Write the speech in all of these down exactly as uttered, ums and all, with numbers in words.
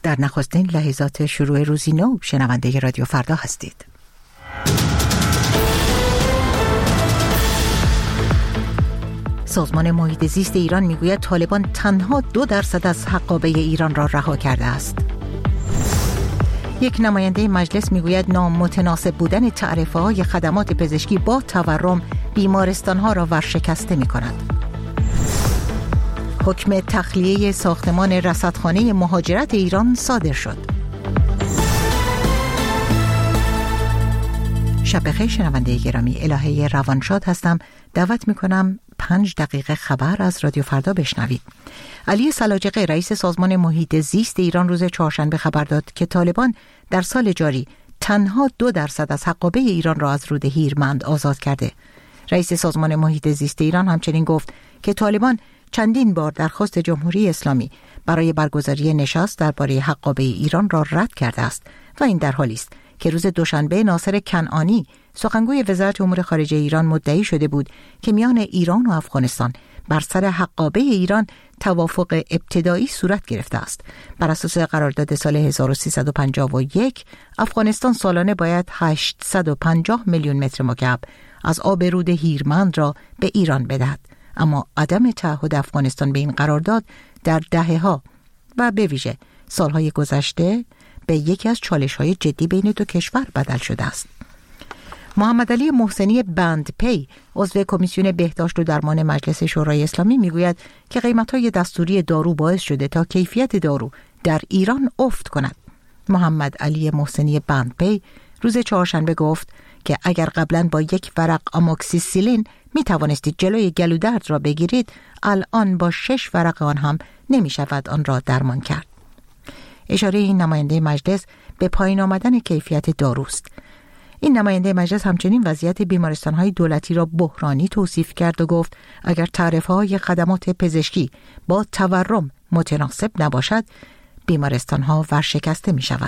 در نخستین لحظات شروع روزی نو شنونده رادیو فردا هستید. سازمان محیط زیست ایران میگوید طالبان تنها دو درصد از حقابه ایران را رها کرده است. یک نماینده مجلس میگوید نامتناسب بودن تعرفه‌های خدمات پزشکی با تورم بیمارستان‌ها را ورشکسته می‌کند. حکم تخلیه ساختمان رصدخانه مهاجرت ایران صادر شد. شب بخیر شنونده گرامی، الهه روانشاد هستم. دعوت میکنم پنج دقیقه خبر از رادیو فردا بشنوید. علی سلاجقه رئیس سازمان محیط زیست ایران روز چهارشنبه خبر داد که طالبان در سال جاری تنها دو درصد از حقابه ایران را از رود هیرمند آزاد کرده. رئیس سازمان محیط زیست ایران همچنین گفت که طالبان چندین بار درخواست جمهوری اسلامی برای برگزاری نشست درباره حقابه ایران را رد کرده است و این در حالی است که روز دوشنبه ناصر کنعانی سخنگوی وزارت امور خارجه ایران مدعی شده بود که میان ایران و افغانستان بر سر حقابه ایران توافق ابتدایی صورت گرفته است. بر اساس قرارداد سال هزار و سیصد و پنجاه و یک افغانستان سالانه باید هشتصد و پنجاه میلیون متر مکعب از آب رود هیرمند را به ایران بدهد، اما عدم تعهد افغانستان به این قرارداد در دهه‌ها و به ویژه سالهای گذشته به یکی از چالش‌های جدی بین دو کشور بدل شده است. محمد علی محسنی بندپی عضو کمیسیون بهداشت و درمان مجلس شورای اسلامی میگوید که قیمت‌های دستوری دارو باعث شده تا کیفیت دارو در ایران افت کند. محمد علی محسنی بندپی روز چهارشنبه گفت که اگر قبلا با یک ورق آموکسیسیلین می توانستید جلوی گلودرد را بگیرید، الان با شش ورق آن هم نمی شود آن را درمان کرد. اشاره این نماینده مجلس به پایین آمدن کیفیت داروست. این نماینده مجلس همچنین وضعیت بیمارستان‌های دولتی را بحرانی توصیف کرد و گفت اگر تعرفه‌های خدمات پزشکی با تورم متناسب نباشد، بیمارستان‌ها ورشکسته می‌شوند.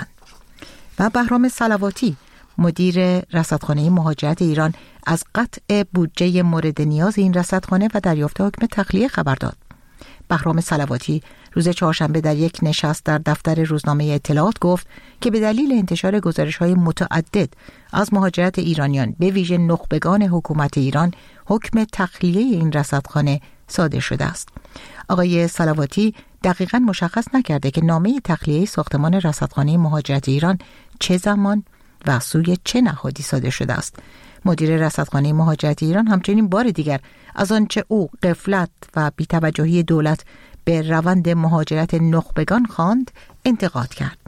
و بهرام صلواتی مدیر رصدخانه مهاجرت ایران از قطع بودجه مورد نیاز این رصدخانه و دریافت حکم تخلیه خبر داد. بهرام صلواتی روز چهارشنبه در یک نشست در دفتر روزنامه اطلاعات گفت که به دلیل انتشار گزارش‌های متعدد از مهاجرت ایرانیان به ویژه نخبگان حکومت ایران حکم تخلیه این رصدخانه صادر شده است. آقای صلواتی دقیقاً مشخص نکرده که نامه تخلیه ساختمان رصدخانه مهاجرت ایران چه زمان و سوی چه نهادی صادر شده است. مدیر رصدخانه مهاجرت ایران همچنین بار دیگر از آنچه او غفلت و بی‌توجهی دولت به روند مهاجرت نخبگان خواند انتقاد کرد.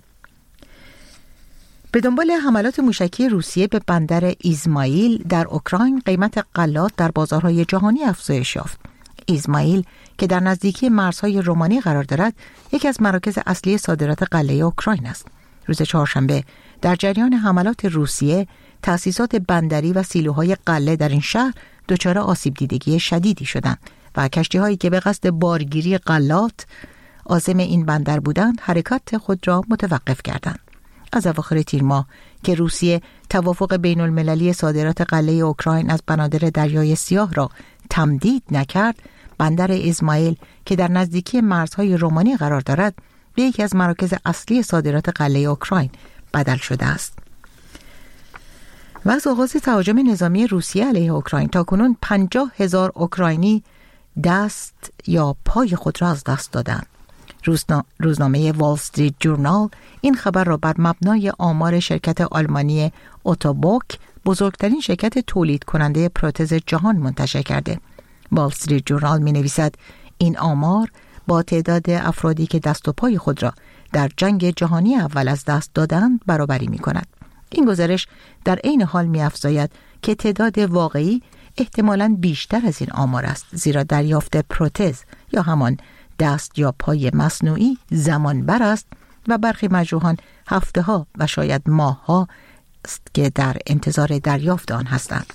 به دنبال حملات موشکی روسیه به بندر ایزمایل در اوکراین قیمت غلات در بازارهای جهانی افزایش یافت. ایزمایل که در نزدیکی مرزهای رومانی قرار دارد، یکی از مراکز اصلی صادرات غله اوکراین است. روز چهارشنبه در جریان حملات روسیه تأسیسات بندری و سیلوهای غله در این شهر دچار آسیب دیدگی شدیدی شدند و کشتی‌هایی که به قصد بارگیری غلات عازم این بندر بودند حرکت خود را متوقف کردند. از اواخر تیر ماه که روسیه توافق بین المللی صادرات غله اوکراین از بنادر دریای سیاه را تمدید نکرد، بندر ایزمایل که در نزدیکی مرزهای رومانی قرار دارد به یکی از مراکز اصلی صادرات غله اوکراین بدل شده است. و از آغاز تهاجم نظامی روسیه علیه اوکراین تاکنون پنجاه هزار اوکراینی دست یا پای خود را از دست دادند. روزنامه وال استریت جورنال این خبر را بر مبنای آمار شرکت آلمانی اوتوبوک، بزرگترین شرکت تولید کننده پروتز جهان، منتشر کرده. وال استریت جورنال می نویسد این آمار با تعداد افرادی که دست و پای خود را در جنگ جهانی اول از دست دادند برابری می کند. این گزارش در عین حال می افزاید که تعداد واقعی احتمالاً بیشتر از این آمار است، زیرا دریافت پروتز یا همان دست یا پای مصنوعی زمان بر است و برخی مجروحان هفته ها و شاید ماه ها است که در انتظار دریافت آن هستند.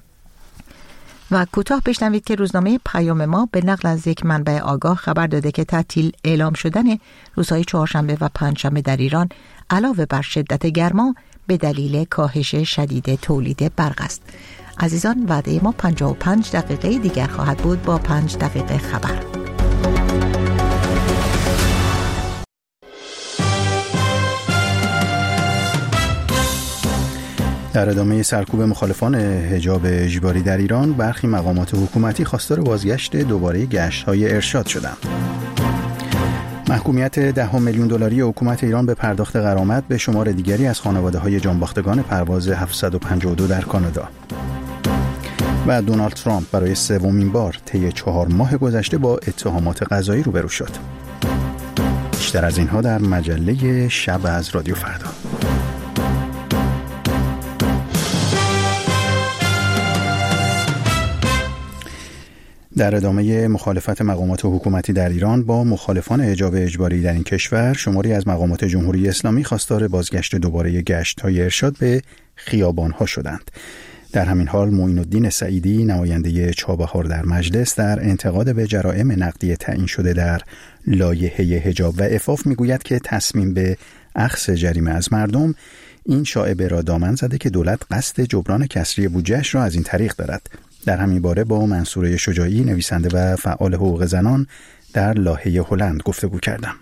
و کوتاه بشنوید که روزنامه پیام ما به نقل از یک منبع آگاه خبر داده که تعطیل اعلام شدن روزهای چهارشنبه و پنجشنبه در ایران علاوه بر شدت گرما به دلیل کاهش شدید تولید برق است. عزیزان، وعده ما پنجاه و پنج دقیقه دیگر خواهد بود با پنج دقیقه خبر. در ادامه سرکوب مخالفان حجاب اجباری در ایران، برخی مقامات حکومتی خواستار بازگشت دوباره گشت‌های ارشاد شدند. محکومیت ده میلیون دلاری حکومت ایران به پرداخت غرامت به شمار دیگری از خانواده‌های جانباختگان پرواز هفتصد و پنجاه و دو در کانادا. و دونالد ترامپ برای سومین بار طی چهار ماه گذشته با اتهامات قضایی روبرو شد. بیشتر از اینها در مجله شب از رادیو فردا. در ادامه مخالفت مقامات حکومتی در ایران با مخالفان حجاب اجباری در این کشور، شماری از مقامات جمهوری اسلامی خواستار بازگشت دوباره گشت‌های ارشاد به خیابان‌ها شدند. در همین حال معین الدین سعیدی، نماینده چابهار در مجلس، در انتقاد به جرائم نقدی تعیین شده در لایحه حجاب و عفاف میگوید که تصمیم به اخذ جریمه از مردم این شایعه را دامن زده که دولت قصد جبران کسری بودجه‌اش را از این طریق دارد. در همین باره با منصوره شجاعی، نویسنده و فعال حقوق زنان، در لاهه هلند گفتگو کردم.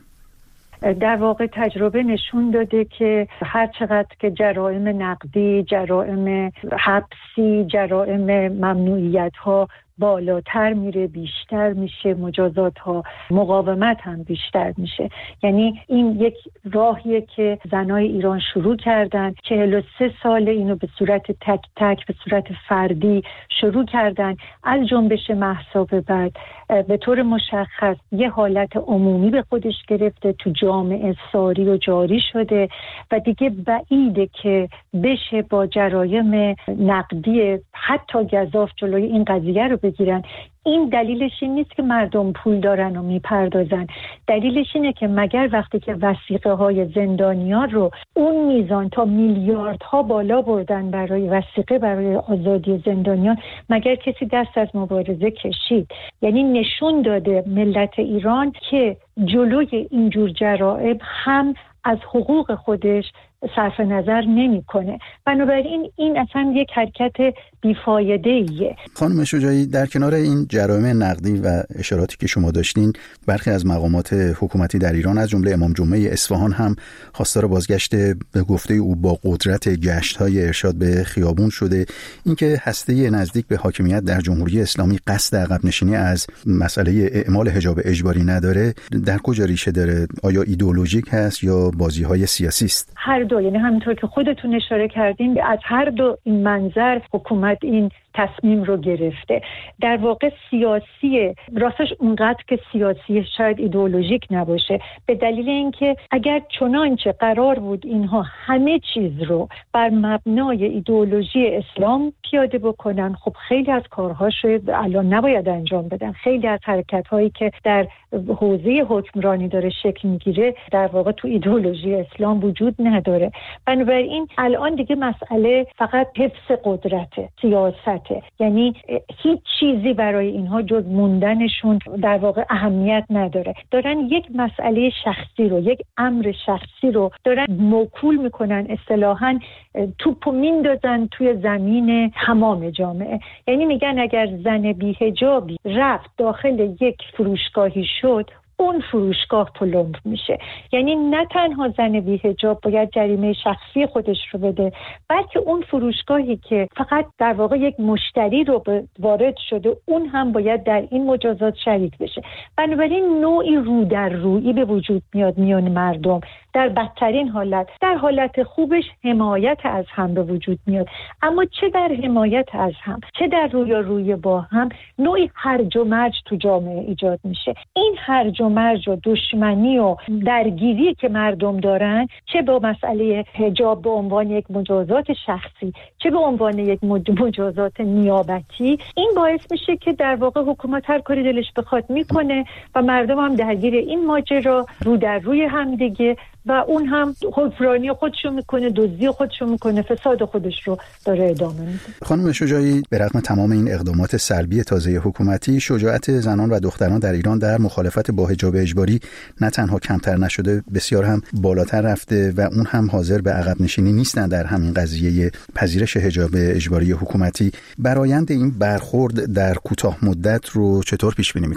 در واقع تجربه نشون داده که هر چقدر که جرائم نقدی، جرائم حبسی، جرائم ممنوعیت ها بالاتر میره، بیشتر میشه، مجازات ها، مقاومت هم بیشتر میشه. یعنی این یک راهیه که زنای ایران شروع کردن، چهل و سه سال اینو به صورت تک تک، به صورت فردی شروع کردن. از جنبش مهسا به بعد به طور مشخص یه حالت عمومی به خودش گرفته، تو جامعه ساری و جاری شده و دیگه بعیده که بشه با جرایم نقدی حتی گزاف جلوی این قضیه رو بگیرن. این دلیلش این نیست که مردم پول دارن و میپردازن، دلیلش اینه که مگر وقتی که وثیقه های زندانیان رو اون میزان تا میلیاردها بالا بردن برای وثیقه برای آزادی زندانیان، مگر کسی دست از مبارزه کشید؟ یعنی نشون داده ملت ایران که جلوی اینجور جرائم هم از حقوق خودش صرف نظر نمیکنه. بنابراین این اصلا یک حرکت بیفایده ایه. خانم شجاعی، در کنار این جرائم نقدی و اشاراتی که شما داشتین، برخی از مقامات حکومتی در ایران از جمله امام جمعه اصفهان هم خواستار بازگشت به گفته او با قدرت گشت‌های ارشاد به خیابون شده. اینکه هسته نزدیک به حاکمیت در جمهوری اسلامی قصد عقب نشینی از مسئله اعمال حجاب اجباری نداره، در کجا ریشه داره؟ آیا ایدئولوژیک هست یا بازی‌های سیاسی است؟ هر دو. یعنی همونطور که خودتون اشاره کردین، از هر دو این منظر حکومت این تصمیم رو گرفته. در واقع سیاسی، راستش اونقدر که سیاسی شاید ایدئولوژیک نباشه، به دلیل اینکه اگر چنانچه قرار بود اینها همه چیز رو بر مبنای ایدئولوژی اسلام پیاده بکنن، خب خیلی از کارها شاید الان نباید انجام بدن. خیلی از حرکت‌هایی که در حوزه حکمرانی داره شکل میگیره در واقع تو ایدئولوژی اسلام وجود نداره. بنابراین الان دیگه مسئله فقط حفظ قدرته، سیاست. یعنی هیچ چیزی برای اینها جز موندنشون در واقع اهمیت نداره. دارن یک مسئله شخصی رو، یک امر شخصی رو دارن موکول میکنن، اصطلاحاً توپو میندازن توی زمین تمام جامعه. یعنی میگن اگر زن بی‌حجابی رفت داخل یک فروشگاهی شد، اون فروشگاه پلمب میشه. یعنی نه تنها زن بی‌حجاب باید جریمه شخصی خودش رو بده، بلکه اون فروشگاهی که فقط در واقع یک مشتری رو وارد شده، اون هم باید در این مجازات شریک بشه. بنابراین نوعی رو در رویی به وجود میاد میان مردم. در بدترین حالت، در حالت خوبش حمایت از هم به وجود میاد، اما چه در حمایت از هم چه در رویارویی با هم نوعی هرج و مرج تو جامعه ایجاد میشه. این هرج و مرج و دشمنی و درگیری که مردم دارن، چه با مسئله حجاب به عنوان یک مجازات شخصی، چه به عنوان یک مجازات نیابتی، این باعث میشه که در واقع حکومت هر کاری دلش بخواد میکنه و مردم هم درگیر این ماجرا رو در روی هم دیگه، و اون هم حکمرانی خودشو میکنه، دزدی خودشو میکنه، فساد خودش رو داره ادامه میده. خانم شجاعی، به رغم تمام این اقدامات سلبی تازه حکومتی، شجاعت زنان و دختران در ایران در مخالفت با حجاب اجباری نه تنها کمتر نشده، بسیار هم بالاتر رفته و اون هم حاضر به عقب نشینی نیستن در همین قضیه پذیرش حجاب اجباری حکومتی. برآیند این برخورد در کوتاه مدت رو چطور پیش بینی میکنید؟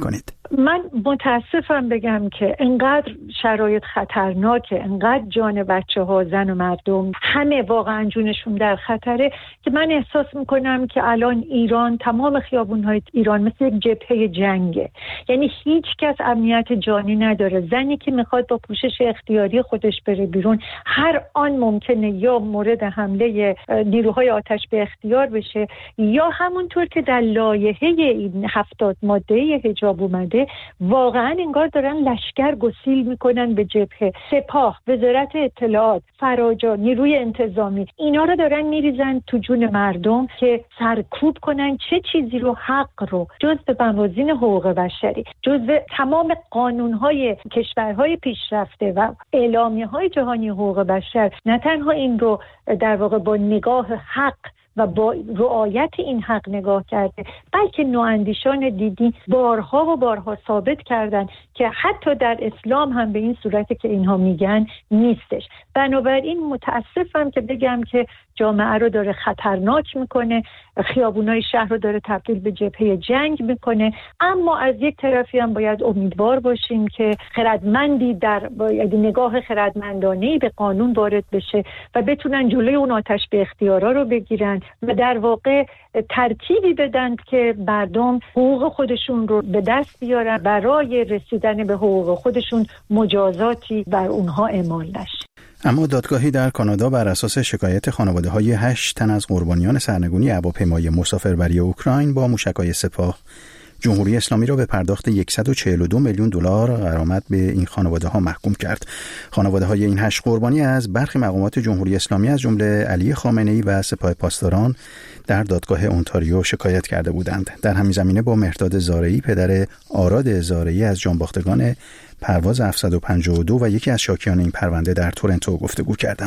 من متاسفم بگم که انقدر شرایط خطرناکه، انقدر جان بچه ها، زن و مردم همه واقعا جونشون در خطره که من احساس میکنم که الان ایران، تمام خیابون‌های ایران مثل یک جبهه جنگه. یعنی هیچ کس امنیت جانی نداره. زنی که میخواد با پوشش اختیاری خودش بره بیرون هر آن ممکنه یا مورد حمله نیروهای آتش به اختیار بشه یا همونطور که در لایحه این هفتاد ماده حجاب اومده واقعا انگار دارن لشکر گسیل میکنن به جبهه. سپاه، وزارت اطلاعات، فراجا، نیروی انتظامی، اینا رو دارن میریزن تو جون مردم که سرکوب کنن چه چیزی رو، حق رو، جزء موازین حقوق بشری، جزء تمام قانونهای کشورهای پیشرفته و اعلامیه‌های جهانی حقوق بشر، نه تنها این رو در واقع با نگاه حق و با رعایت این حق نگاه کرده، بلکه نواندیشان دیدی بارها و بارها ثابت کردن که حتی در اسلام هم به این صورتی که اینها میگن نیستش. بنابراین متاسفم که بگم که جامعه رو داره خطرناک میکنه، خیابونای شهر رو داره تبدیل به جبهه جنگ میکنه. اما از یک طرفی هم باید امیدوار باشیم که خردمندی در باید نگاه خردمندانه‌ای به قانون وارد بشه و بتونن جلوی اون آتش به اختیارا رو بگیرن و در واقع ترتیبی بدن که مردم حقوق خودشون رو به دست بیارن، برای رسیدن به حقوق خودشون مجازاتی بر اونها اعمال نشه. اما دادگاهی در کانادا بر اساس شکایت خانواده‌های هشت تن از قربانیان سرنگونی هواپیمای مسافربری اوکراین با موشک‌های سپاه، جمهوری اسلامی را به پرداخت صد و چهل و دو میلیون دلار غرامت به این خانواده‌ها محکوم کرد. خانواده‌های این هشت قربانی از برخی مقامات جمهوری اسلامی از جمله علی خامنه‌ای و سپاه پاسداران در دادگاه اونتاریو شکایت کرده بودند. در همین زمینه با مهرداد زارعی، پدر آراد زارعی از جانباختگان پرواز هفتصد و پنجاه و دو و یکی از شاکیان این پرونده در تورنتو گفتگو کردم.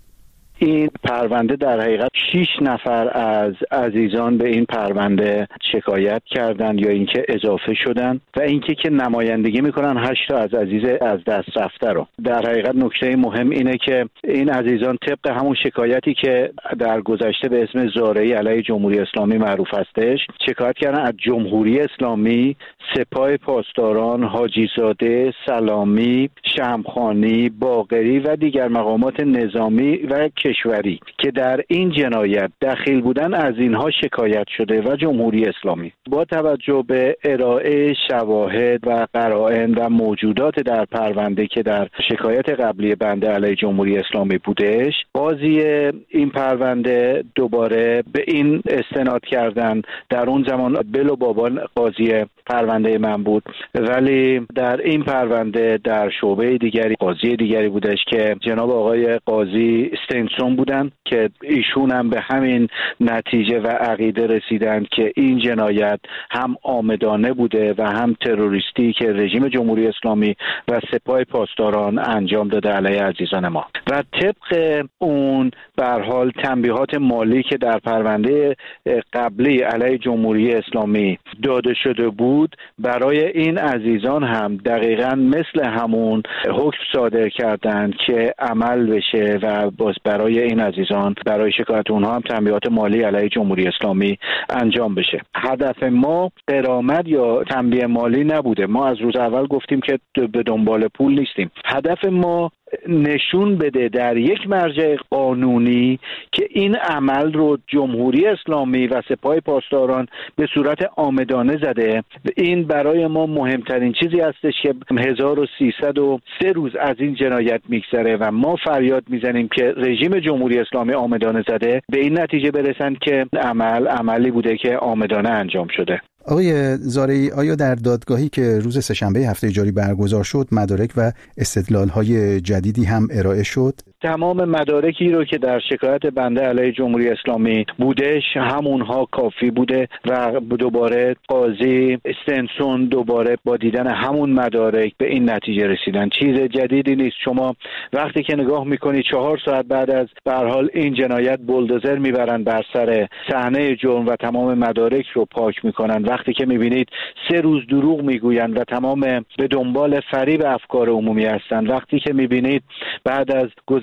این پرونده در حقیقت شش نفر از عزیزان به این پرونده شکایت کردند یا اینکه اضافه شدن و اینکه که نمایندگی میکنن هشت تا از عزیز از دست رفته رو. در حقیقت نکته مهم اینه که این عزیزان طبق همون شکایتی که در گذشته به اسم زارعی علیه جمهوری اسلامی معروف هستش شکایت کردن از جمهوری اسلامی، سپاه پاسداران، حاجی زاده، سلامی، شمخانی، باقری و دیگر مقامات نظامی و کشوری که در این جنایت دخیل بودن از اینها شکایت شده و جمهوری اسلامی با توجه به ارائه شواهد و قرائن و موجودات در پرونده که در شکایت قبلی بنده علیه جمهوری اسلامی بودش، قاضی این پرونده دوباره به این استناد کردن. در اون زمان بلو بابان قاضی پرونده من بود، ولی در این پرونده در شعبه دیگری قاضی دیگری بودش که جناب آقای قاضی استنسون بودن که ایشون هم به همین نتیجه و عقیده رسیدند که این جنایت هم عامدانه بوده و هم تروریستی که رژیم جمهوری اسلامی و سپاه پاسداران انجام داده علیه عزیزان ما. و طبق اون به هر حال تنبیهات مالی که در پرونده قبلی علیه جمهوری اسلامی داده شده بود، برای این عزیزان هم دقیقاً مثل همون حکم صادر کردند که عمل بشه و باز برای این عزیزان برای شکایت اونها هم تنبیهات مالی علیه جمهوری اسلامی انجام بشه. هدف ما غرامت یا تنبیه مالی نبوده. ما از روز اول گفتیم که به دنبال پول نیستیم. هدف ما نشون بده در یک مرجع قانونی که این عمل رو جمهوری اسلامی و سپاه پاسداران به صورت عامدانه زده. این برای ما مهمترین چیزی هستش که هزار و سیصد و سه روز از این جنایت میگذره و ما فریاد میزنیم که رژیم جمهوری اسلامی عامدانه زده به این نتیجه برسند که عمل عملی بوده که عامدانه انجام شده. آقای زارعی، آیا در دادگاهی که روز سه‌شنبه هفته جاری برگزار شد مدارک و استدلال‌های جدیدی هم ارائه شد؟ تمام مدارکی رو که در شکایت بنده علیه جمهوری اسلامی بودش همونها کافی بوده و دوباره قاضی استنسون دوباره با دیدن همون مدارک به این نتیجه رسیدن. چیز جدیدی نیست. شما وقتی که نگاه میکنید چهار ساعت بعد از به هر حال این جنایت بولدوزر میبرن بر سر صحنه جرم و تمام مدارک رو پاک میکنن، وقتی که میبینید سه روز دروغ میگوین و تمام به دنبال فریب افکار عمومی هستن، وقتی که میبینید بعد از گذشت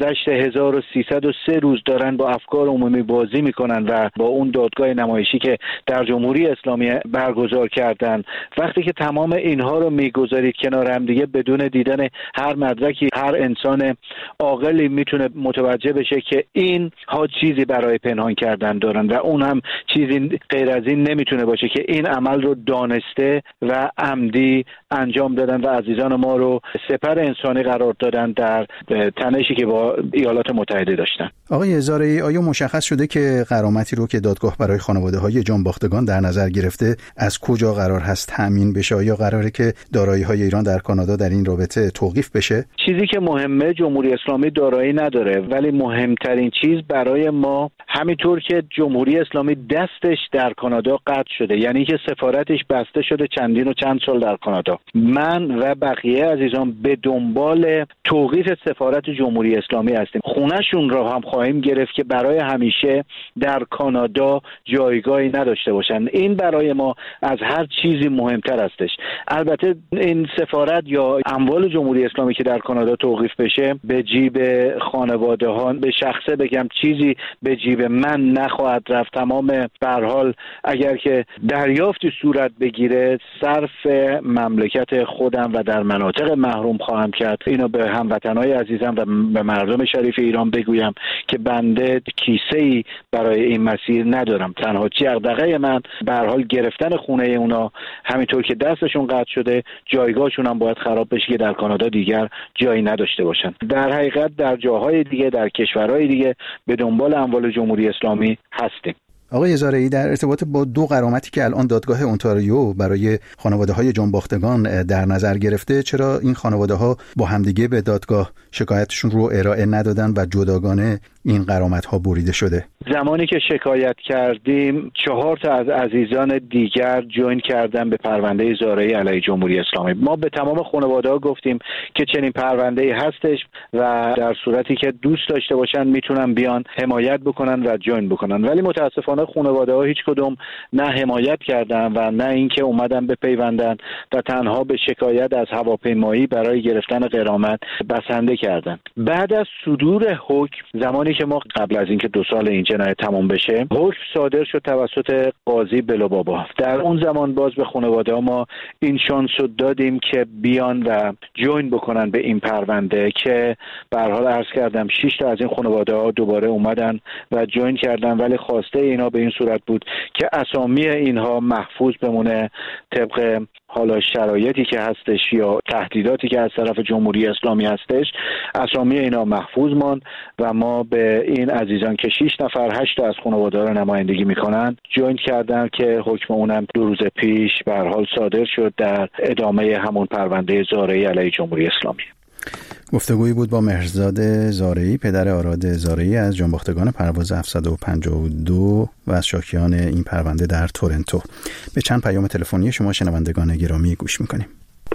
گذشت هزار و سیصد و سه روز دارن با افکار عمومی بازی میکنن و با اون دادگاه نمایشی که در جمهوری اسلامی برگزار کردن، وقتی که تمام اینها رو میگذارید کنار هم دیگه، بدون دیدن هر مدرکی هر انسان عاقلی میتونه متوجه بشه که این ها چیزی برای پنهان کردن دارن و اون هم چیزی غیر از این نمیتونه باشه که این عمل رو دانسته و عمدی انجام دادن و عزیزان ما رو سپر انسانی قرار دادن در تنشی که با ایالات متحده داشتن. آقای زارعی، آیا مشخص شده که غرامتی رو که دادگاه برای خانواده‌های جانباختگان در نظر گرفته از کجا قرار هست تامین بشه؟ آیا قراره که دارایی‌های ایران در کانادا در این رابطه توقیف بشه؟ چیزی که مهمه، جمهوری اسلامی دارایی نداره، ولی مهمترین چیز برای ما همینطور که جمهوری اسلامی دستش در کانادا قطع شده، یعنی که سفارتش بسته شده چندین و چند سال در کانادا، من و بقیه عزیزان به دنبال توقیف سفارت جمهوری اسلامی هستیم. خونه‌شون را هم خواهیم گرفت که برای همیشه در کانادا جایگاهی نداشته باشند. این برای ما از هر چیزی مهمتر هستش. البته این سفارت یا اموال جمهوری اسلامی که در کانادا توقیف بشه به جیب خانواده ها، به شخصه بگم چیزی به جیب من نخواهد رفت. تمام به هر حال اگر که دریافتی صورت بگیره صرف مملکت خودم و در مناطق محروم خواهم کرد. اینو به هموطنهای عزیزم و به مردم شریف ایران بگویم که بنده کیسه‌ای برای این مسیر ندارم. تنها دغدغه من به هر حال گرفتن خونه اونا، همینطور که دستشون قطع شده جایگاهشون هم باید خراب بشه که در کانادا دیگر جایی نداشته باشن. در حقیقت در جاهای دیگه، در کشورهای دیگه به دنبال اموال جمهوری اسلامی هستیم. آقای زارعی، در ارتباط با دو غرامتی که الان دادگاه اونتاریو برای خانواده‌های جانباختگان در نظر گرفته، چرا این خانواده‌ها با همدیگه به دادگاه شکایتشون رو ارائه ندادن و جداگانه این غرامت‌ها بریده شده؟ زمانی که شکایت کردیم چهار تا از عزیزان دیگر جوین کردن به پرونده زارعی علیه جمهوری اسلامی. ما به تمام خانواده‌ها گفتیم که چنین پرونده‌ای هستش و در صورتی که دوست داشته باشن میتونن بیان حمایت بکنن و جوین بکنن، ولی متاسفانه خانواده‌ها هیچ کدوم نه حمایت کردن و نه اینکه اومدن بپیوندن و تنها به شکایت از هواپیمایی برای گرفتن غرامت بسنده کردن. بعد از صدور حکم، زمانی که ما قبل از اینکه دو سال این جنایت تمام بشه، حکم صادر شد توسط قاضی بلوبابا. در اون زمان باز به خانواده‌ها ما این شانس رو دادیم که بیان و جوین بکنن به این پرونده که به هر حال عرض کردم شش تا از این خانواده‌ها دوباره اومدن و جوین کردن، ولی خواسته اینا به این صورت بود که اسامی اینها محفوظ بمونه طبق حالا شرایطی که هستش یا تهدیداتی که از طرف جمهوری اسلامی هستش. اسامی اینا محفوظ ماند و ما به این عزیزان که شش نفر هشت از خانواده رو نمایندگی میکنن جوین کردن که حکم اونم دو روز پیش به هر حال صادر شد در ادامه همون پرونده زارعی علیه جمهوری اسلامی. گفتگویی بود با مهرزاد زارعی، پدر آراد زارعی از جانباختگان پرواز هفتصد و پنجاه و دو و از شاکیان این پرونده در تورنتو. به چند پیام تلفنی شما شنوندگان گرامی گوش میکنیم.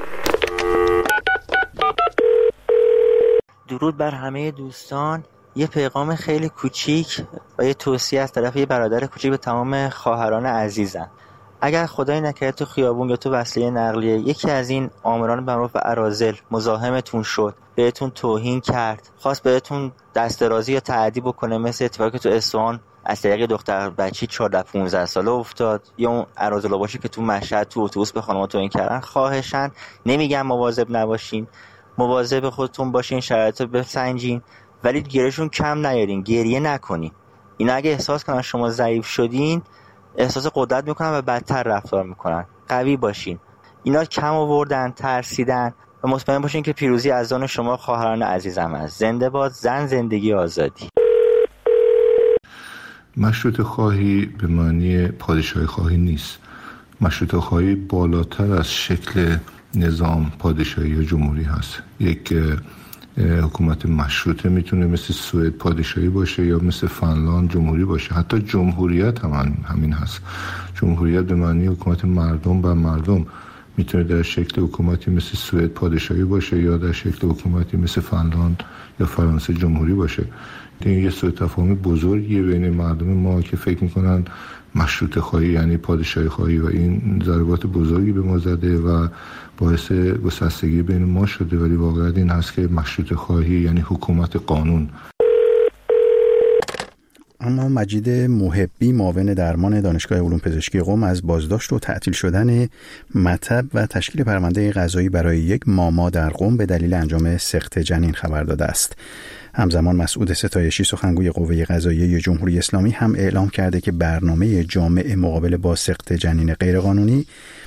درود بر همه دوستان. یه پیغام خیلی کوچیک و یه توصیه از طرف یه برادر کوچیک به تمام خواهران عزیزم. اگر خدای نکرده تو خیابون یا تو وسیله نقلیه یکی از این آمران به معروف اراذل مزاحمتون شد، بهتون توهین کرد، خواست بهتون دست درازی یا تعدی بکنه، مثل اتفاقی که تو اصفهان از طریق دختر بچی چهارده پانزده ساله افتاد، یا اون اراذلا باشه که تو مشهد تو اتوبوس به خانم‌ها توهین کردن، خواهشاً نمیگم مواظب نباشین، مواظب خودتون باشین، شرایطو بسنجین، ولی گریهشون کم نیارین، گریه نکنین. اینا اگه احساس کنن شما ضعیف شدین احساس قدرت میکنن و بدتر رفتار میکنن. قوی باشین. اینا کم آوردن، ترسیدن و مطمئن باشین که پیروزی از آن شما خواهران عزیزم است. زنده باد زن، زندگی آزادی. مشروطه خواهی به معنی پادشاهی خواهی نیست. مشروطه خواهی بالاتر از شکل نظام پادشاهی یا جمهوری هست. یک حکومت مشروطه میتونه مثل سوئد پادشاهی باشه یا مثل فنلاند جمهوری باشه. حتی جمهوریت هم همین هست. جمهوریت به معنی حکومت مردم بر مردم میتونه در شکل حکومتی مثل سوئد پادشاهی باشه یا در شکل حکومتی مثل فنلاند یا فرانسه جمهوری باشه. این یه سوء تفاهم بزرگیه بین مردم ما که فکر میکنن مشروطه خواهی یعنی پادشاهی خواهی و این ضربات بزرگی به ما زده و باعث گسستگی بین ما شده، ولی واقعیت این هست که مشروطه خواهی یعنی حکومت قانون. اما مجید محبی معاون درمان دانشگاه علوم پزشکی قم از بازداشت و تعطیل شدن مطب و تشکیل پرونده قضایی برای یک ماما در قم به دلیل انجام سقط جنین خبر داده است. همزمان مسعود ستایشی سخنگوی قوه قضاییه جمهوری اسلامی هم اعلام کرده که برنامه جامع مقابله با سقط جنین غیرقانونی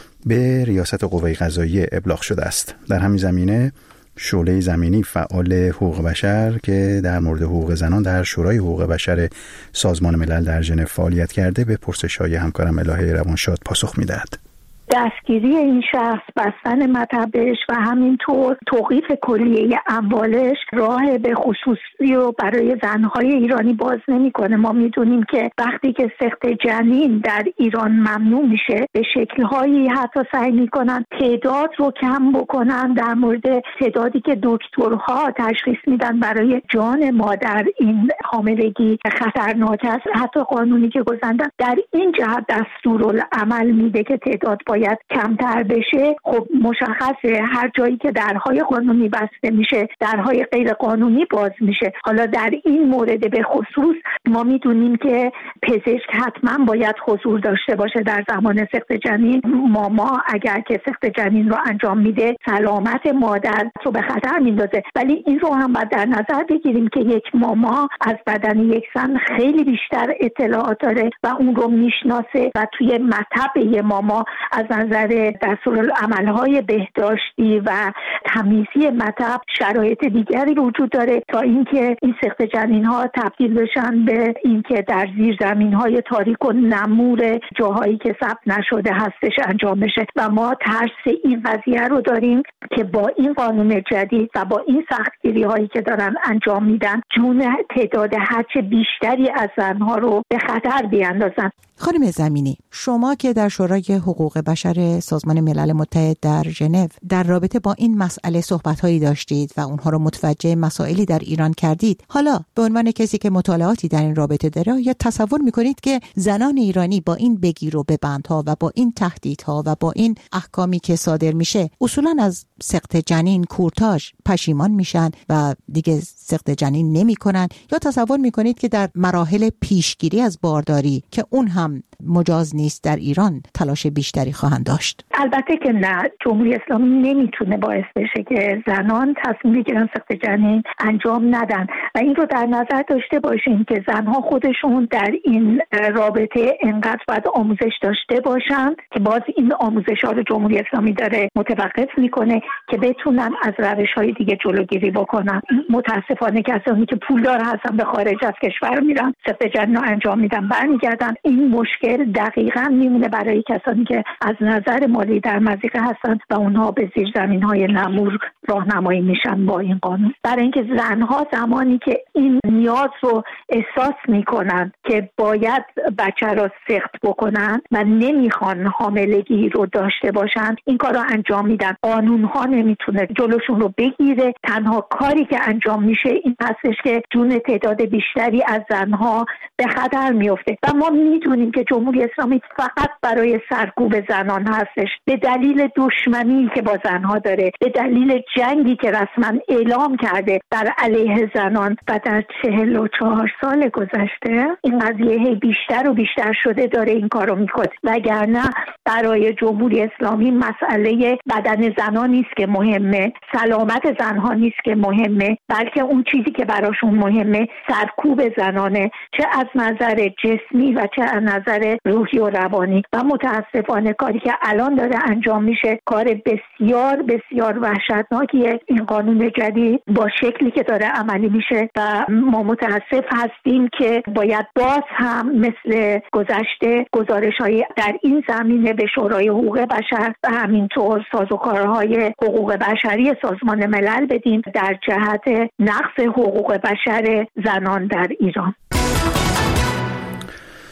به ریاست قوه قضاییه ابلاغ شده است. در همین زمینه شعله زمینی فعال حقوق بشر که در مورد حقوق زنان در شورای حقوق بشر سازمان ملل در ژنو فعالیت کرده به پرسش‌های همکارم الهه روانشاد پاسخ می‌دهد. دستگیری این شخص، بستن مطبش و همینطور توقیف کلیه اموالش راه به خصوصی رو برای زنهای ایرانی باز نمی‌کنه. ما می‌دونیم که وقتی که سقط جنین در ایران ممنوع میشه به شکل‌هایی حتی سعی می‌کنن تعداد رو کم بکنن. در مورد تعدادی که دکترها تشخیص میدن برای جان مادر این حاملگی خطرناک است، حتی قانونی که گذاشتن در این جهت دستورالعمل میده که تعداد باید کمتر بشه. خب مشخصه هر جایی که درهای قانونی بسته میشه درهای غیر قانونی باز میشه. حالا در این مورد به خصوص ما میدونیم که پزشک حتما باید حضور داشته باشه در زمان سقط جنین. ماما اگر که سقط جنین رو انجام میده سلامت مادر رو به خطر میندازه، ولی این رو هم باید در نظر بگیریم که یک ماما از بدن یک زن خیلی بیشتر اطلاعات داره و اون رو میشناسه و توی مطب یه ماما از نظر دستورالعمل‌های بهداشتی و تمیزی مطب شرایط دیگری وجود داره تا اینکه این سقط جنین‌ها تبدیل بشن به اینکه در زیر زمین‌های تاریک و نمور جاهایی که ثبت نشده هستش انجام بشه. و ما ترس این قضیه رو داریم که با این قانون جدید و با این سختگیری‌هایی که دارن انجام میدن جون تعداد هرچه بیشتری از زن‌ها رو به خطر بیاندازن. خانم زمینی، شما که در شورای حقوق بشر سازمان ملل متحد در ژنو در رابطه با این مسئله صحبت‌هایی داشتید و اونها رو متوجه مسائلی در ایران کردید، حالا به عنوان کسی که مطالعاتی در این رابطه داره یا تصور می‌کنید که زنان ایرانی با این بگیر و ببندها و با این تهدیدها و با این احکامی که صادر میشه اصولاً از سقط جنین کورتاژ پشیمان میشن و دیگه سقط جنین نمی‌کنن، یا تصور می‌کنید که در مراحل پیشگیری از بارداری که اون هم مجاز نیست در ایران تلاش بیشتری خواهند داشت؟ البته که نه، جمهوری اسلامی نمیتونه باعث بشه که زنان تصمیم بگیرن سقط جنین انجام ندن و این رو در نظر داشته باشیم که زنها خودشون در این رابطه انقدر باید آموزش داشته باشن که باز این آموزش ها رو جمهوری اسلامی داره متوقف میکنه که بتونن از روش های دیگه جلوگیری بکنن. متاسفانه کسانی که پولدار هستن به خارج از کشور میرن سقط جنین رو انجام میدن برمیگردن. این مشکل دقیقاً میمونه برای کسانی که از نظر مالی در مضیقه هستن و اونها به زیر زمین‌های نمور راهنمایی میشن با این قانون. برای اینکه زنها زمانی که این نیاز رو احساس میکنن که باید بچه را سقط بکنن و نمیخوان حاملگی رو داشته باشن این کار رو انجام میدن. قانون‌ها نمیتونه جلوشون رو بگیره. تنها کاری که انجام میشه این هستش که جون تعداد بیشتری از زنها به خطر میفته و ما میدونیم که جمهوری اسلامی فقط برای سرکوب زنان هستش، به دلیل دشمنی که با زنها داره، به دلیل جنگی که رسما اعلام کرده بر علیه زنان و در چهل و چهار سال گذشته این قضیه بیشتر و بیشتر شده داره این کارو میکنه. وگرنه برای جمهوری اسلامی مسئله بدن زنان نیست که مهمه، سلامت زنها نیست که مهمه، بلکه اون چیزی که براشون مهمه سرکوب زنانه، چه از نظر جسمی و چه از نظر روحی و روانی. و متاسفانه کاری که الان داره انجام میشه کار بسیار بسیار وحشتناکیه. این قانون جدید با شکلی که داره عملی میشه و ما متاسف هستیم که باید باز هم مثل گذشته گزارش‌های در این زمینه به شورای حقوق بشر و همینطور سازوکارهای حقوق بشری سازمان ملل بدیم در جهت نقض حقوق بشر زنان در ایران.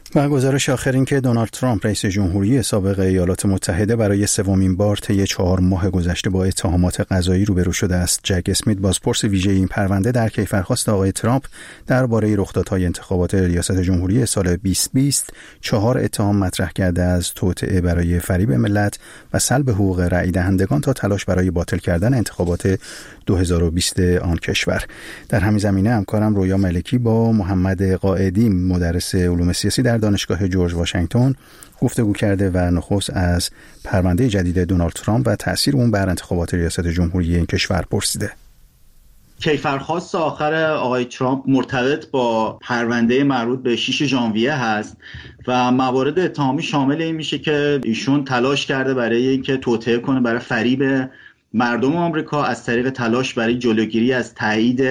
و گزارش آخر این که دونالد ترامپ رئیس جمهوری سابق ایالات متحده برای سومین بار طی چهار ماه گذشته با اتهامات قضایی روبرو شده است. جک اسمیت، بازپرس ویژه این پرونده، در کیفرخواست آقای ترامپ درباره رخدادهای انتخابات ریاست جمهوری سال بیست بیست چهار اتهام مطرح کرده، از توطئه برای فریب ملت و سلب حقوق رأی دهندگان تا تلاش برای باطل کردن انتخابات دو هزار و بیست آن کشور. در همین زمینه همکارم رویا ملکی با محمد قائدی، مدرس علوم سیاسی در دانشگاه جورج واشنگتن، گفتگو کرده و نخست از پرونده جدید دونالد ترامپ و تأثیر اون بر انتخابات ریاست جمهوری این کشور پرسیده. کیفرخواست آخر آقای ترامپ مرتبط با پرونده مربوط به شش ژانویه هست و موارد اتهامی شامل این میشه که ایشون تلاش کرده برای اینکه توطئه کنه، برای فریب مردم آمریکا از طریق تلاش برای جلوگیری از تایید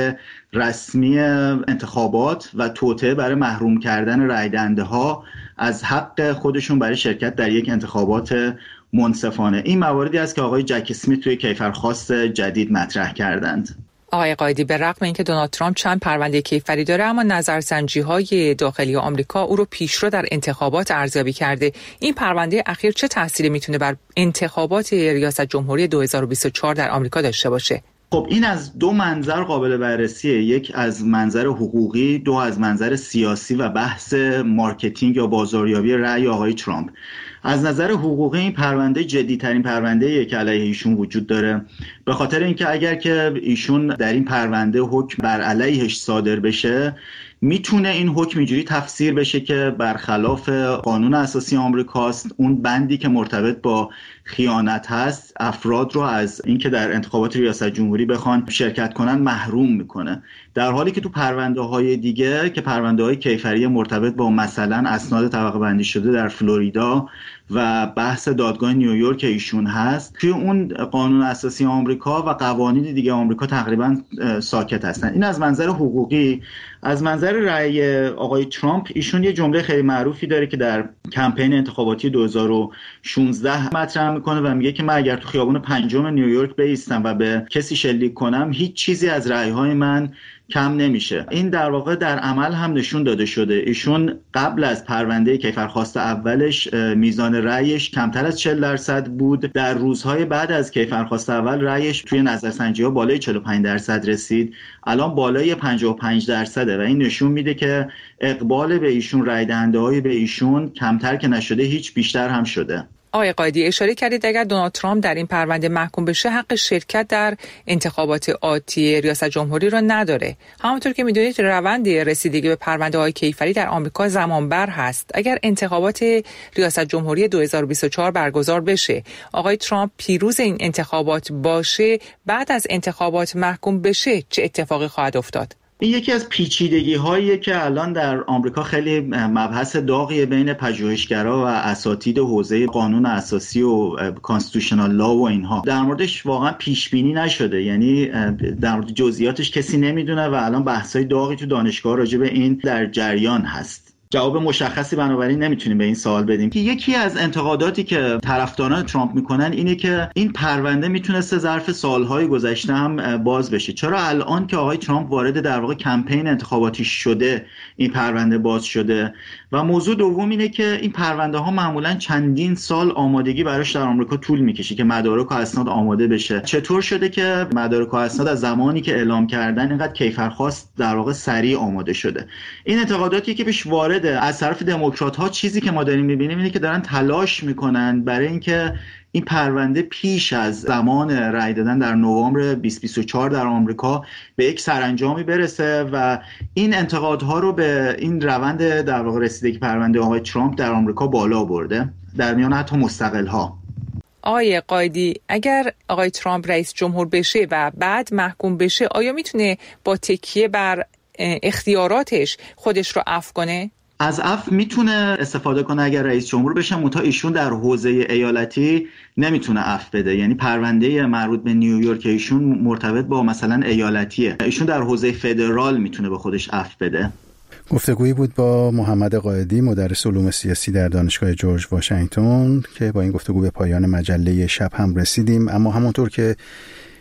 رسمی انتخابات و توطئه برای محروم کردن رای دهنده‌ها از حق خودشون برای شرکت در یک انتخابات منصفانه. این مواردی است که آقای جک اسمیت توی کیفرخواست جدید مطرح کردند. آقای قائدی، به رغم اینکه دونالد ترامپ چند پرونده کیفری داره، اما نظرسنجی‌های داخلی آمریکا او رو پیشرو در انتخابات ارزیابی کرده. این پرونده اخیر چه تأثیری میتونه بر انتخابات ریاست جمهوری دو هزار و بیست و چهار در آمریکا داشته باشه؟ خب این از دو منظر قابل بررسیه، یک از منظر حقوقی، دو از منظر سیاسی و بحث مارکتینگ یا بازاریابی رأی آقای ترامپ. از نظر حقوقی این پرونده جدی‌ترین پرونده‌ایه که علیه ایشون وجود داره، به خاطر اینکه اگر که ایشون در این پرونده حکم بر علیهش صادر بشه، میتونه این حکم اینجوری تفسیر بشه که برخلاف قانون اساسی آمریکاست، اون بندی که مرتبط با خیانت هست افراد رو از اینکه در انتخابات ریاست جمهوری بخوان شرکت کنن محروم میکنه، در حالی که تو پرونده های دیگه که پرونده های کیفری مرتبط با مثلا اسناد طبقه بندی شده در فلوریدا و بحث دادگاه نیویورک ایشون هست، توی اون قانون اساسی آمریکا و قوانین دیگه آمریکا تقریبا ساکت هستن. این از منظر حقوقی. از منظر رأی آقای ترامپ، ایشون یه جمله خیلی معروفی داره که در کمپین انتخاباتی دو هزار و شانزده مطرح میکنه و میگه که من اگر تو خیابون پنجم نیویورک بایستم و به کسی شلیک کنم، هیچ چیزی از رأی‌های من کم نمیشه. این در واقع در عمل هم نشون داده شده. ایشون قبل از پرونده کیفرخواست اولش میزان رأیش کمتر از چهل درصد بود. در روزهای بعد از کیفرخواست اول رأیش توی نظرسنجی‌ها بالای چهل و پنج درصد رسید. الان بالای پنجاه و پنج درصده و این نشون میده که اقبال به ایشون، رأی دهنده‌های به ایشون کمتر که نشده، هیچ بیشتر هم شده. آقای قائدی، اشاره کردید اگر دونالد ترامپ در این پرونده محکوم بشه، حق شرکت در انتخابات آتی ریاست جمهوری رو نداره. همونطور که میدونید روند رسیدگی به پرونده های کیفری در آمریکا زمانبر هست. اگر انتخابات ریاست جمهوری دو هزار و بیست و چهار برگزار بشه، آقای ترامپ پیروز این انتخابات باشه، بعد از انتخابات محکوم بشه، چه اتفاقی خواهد افتاد؟ این یکی از پیچیدگی هاییه که الان در آمریکا خیلی مبحث داغیه بین پژوهشگرا و اساتید حوزه قانون اساسی و کانستیتوشنال لا و اینها. در موردش واقعا پیش بینی نشده، یعنی در مورد جزئیاتش کسی نمیدونه و الان بحث‌های داغی تو دانشگاه راجع به این در جریان هست. جواب مشخصی بنابراین نمیتونیم به این سوال بدیم. که یکی از انتقاداتی که طرفداران ترامپ میکنن اینه که این پرونده میتونسته ظرف سالهای گذشته هم باز بشه. چرا الان که آقای ترامپ وارد در واقع کمپین انتخاباتی شده این پرونده باز شده؟ و موضوع دوم اینه که این پرونده ها معمولا چندین سال آمادگی براش در آمریکا طول میکشه که مدارک و اسناد آماده بشه. چطور شده که مدارک و اسناد از زمانی که اعلام کردن اینقدر کیفرخواست در واقع سریع آماده شده؟ این انتقاداتی که بهش وارد از طرف دموکرات ها، چیزی که ما داریم میبینیم اینه که دارن تلاش میکنن برای اینکه این پرونده پیش از زمان رأی دادن در نوامبر بیست بیست و چهار در آمریکا به یک سرانجامی برسه و این انتقادها رو به این روند در واقع رسیدگی پرونده آقای ترامپ در آمریکا بالا برده، در میان حتی مستقل ها. آقای قائدی، اگر آقای ترامپ رئیس جمهور بشه و بعد محکوم بشه، آیا میتونه با تکیه بر اختیاراتش خودش رو عفو کنه؟ از عفو میتونه استفاده کنه اگر رئیس جمهور بشه، منتها ایشون در حوزه ایالتی نمیتونه عفو بده. یعنی پرونده مربوط به نیویورک ایشون مرتبط با مثلا ایالتیه، ایشون در حوزه فدرال میتونه به خودش عفو بده. گفتگویی بود با محمد قائدی، مدرس علوم سیاسی در دانشگاه جورج واشنگتن، که با این گفتگو به پایان مجله شب هم رسیدیم. اما همونطور که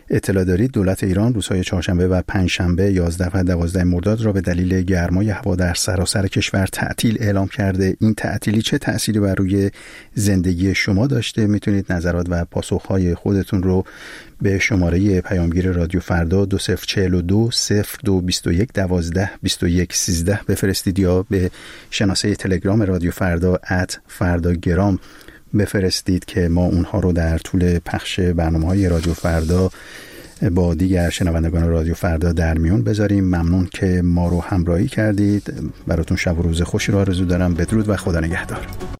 اطلاع دارید دولت ایران روزهای چهارشنبه و پنجشنبه یازده و دوازده مرداد را به دلیل گرمای هوا در سراسر کشور تعطیل اعلام کرده. این تعطیلی چه تأثیری بر روی زندگی شما داشته؟ میتونید نظرات و پاسخهای خودتون رو به شماره پیامگیر رادیو فردا دو صفر چهل و دو صفر دو بیست و یک دوازده بیست و یک سیزده بفرستید یا به شناسه تلگرام رادیو فردا ات فردا گرام بفرستید که ما اونها رو در طول پخش برنامه‌های رادیو فردا با دیگر شنوندگان رادیو فردا در میون بذاریم. ممنون که ما رو همراهی کردید. براتون شب و روز خوشی رو آرزو دارم. بدرود و خدا نگهدار.